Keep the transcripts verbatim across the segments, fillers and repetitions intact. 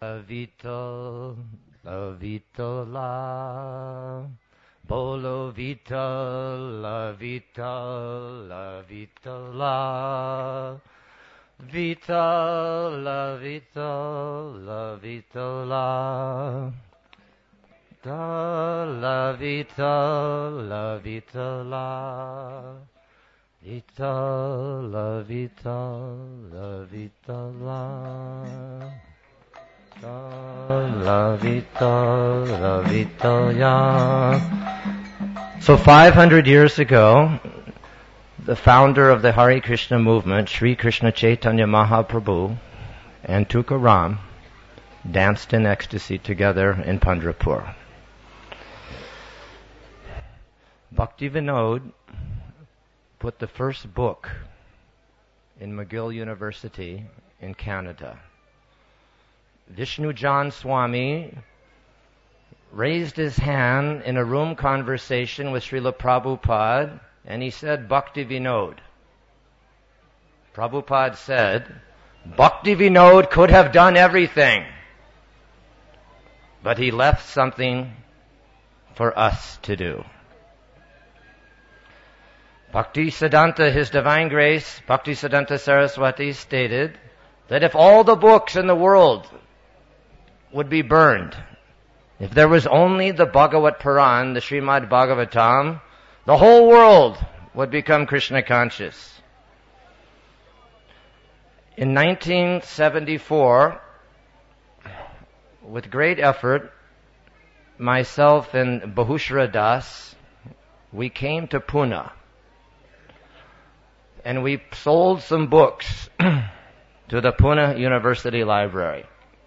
Vital, la vitala, bolo vital, la vital, la vitala, vital, la vital, la vitala, da la vital, la vitala, vital, la vital, la vitala. La vita, la vita. So five hundred years ago, the founder of the Hare Krishna movement, Sri Krishna Chaitanya Mahaprabhu, and Tukaram danced in ecstasy together in Pandharpur. Bhakti Vinod put the first book in McGill University in Canada. Vishnu Jan Swami raised his hand in a room conversation with Srila Prabhupada, and he said, Bhakti Vinod. Prabhupada said, Bhakti Vinod could have done everything, but he left something for us to do. Bhakti Siddhanta, His Divine Grace, Bhakti Siddhanta Saraswati stated that if all the books in the world would be burned, if there was only the Bhagavat Puran, the Srimad Bhagavatam, the whole world would become Krishna conscious. In nineteen seventy-four, with great effort, myself and Bahushra Das, we came to Pune, and we sold some books to the Pune University Library.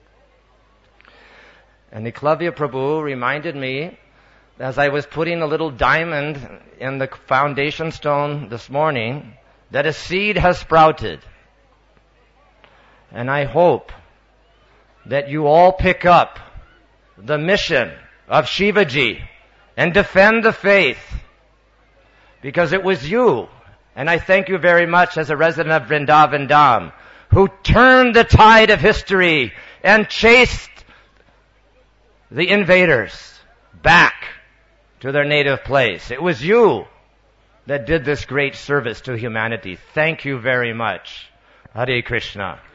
And Eklavya Prabhu reminded me, as I was putting a little diamond in the foundation stone this morning, that a seed has sprouted. And I hope that you all pick up the mission of Shivaji and defend the faith, because it was you, and I thank you very much as a resident of Vrindavan Dham, who turned the tide of history and chased the invaders back to their native place. It was you that did this great service to humanity. Thank you very much. Hare Krishna.